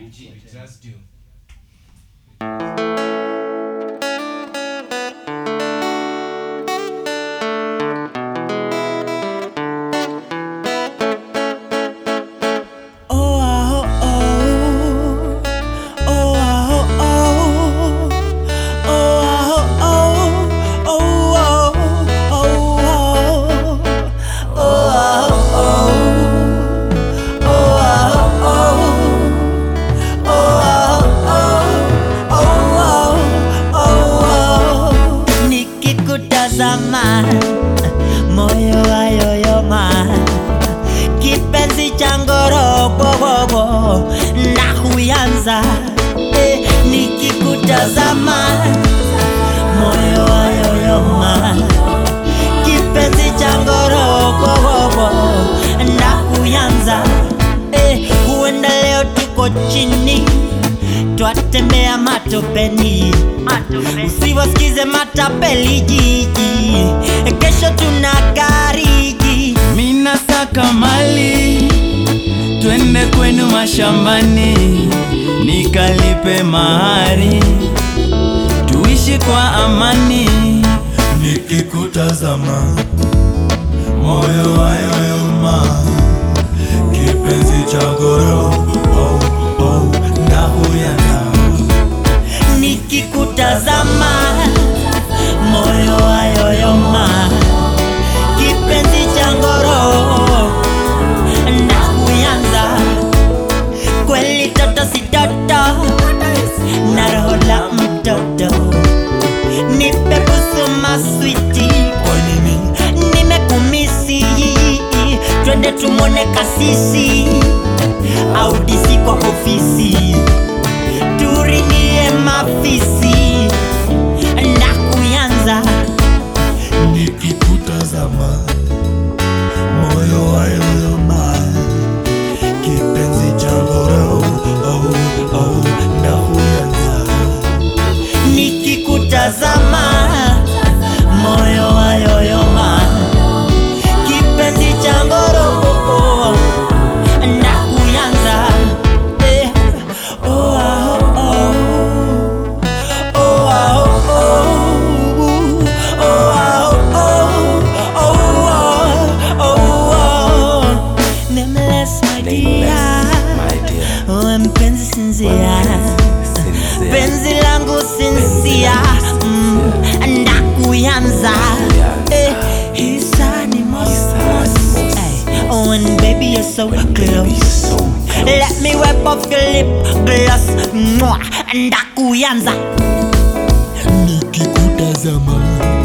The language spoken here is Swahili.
G, we trust you. Moyo wayoyoma, kipenzi changoro bobo na kuyanza nikikutazama. Moyo wayoyoma, kipenzi changoro bobo na kuyanza. Huenda leo tuko chini, twatembea matopeni, usiwasikize matapeli jiji, kesho tunagariji. Mina saka mali, twende kwenu mashambani, nikalipe mahari, tuishi kwa amani. Nikikutazama, moyo wayoyoma, kipenzi changoro ndakuyanza. Nikikutazama, moyo wayoyoma, kipenzi changoro ndakuyanza. Kweli toto si toto, na roho la mtoto, nipe busu maswiti. Nimekumisi, twende tumone kasisi, au disi kwa ofisi, turingie mafisi ndakuyanza. Nikikutazama, moyo wayoyoma, kipenzi changoro ndakuyanza. Nikikutazama, moyo wayoyoma, kipenzi changoro ndakuyanza. Mpenzi sinzia, penzi langu sinzia, ndakuyanza. Hisani mos. Oh, and baby you're so close, let me wipe off your lip gloss. Ndakuyanza. Nikikutazama,